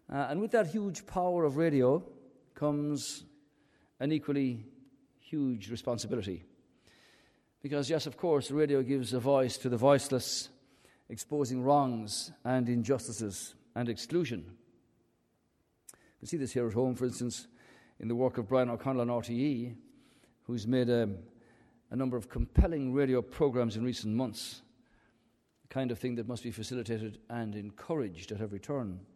And with that huge power of radio comes an equally huge responsibility. Because, yes, of course, radio gives a voice to the voiceless, exposing wrongs and injustices and exclusion. You can see this here at home, for instance, in the work of Brian O'Connell on RTE, who's made a number of compelling radio programs in recent months, the kind of thing that must be facilitated and encouraged at every turn.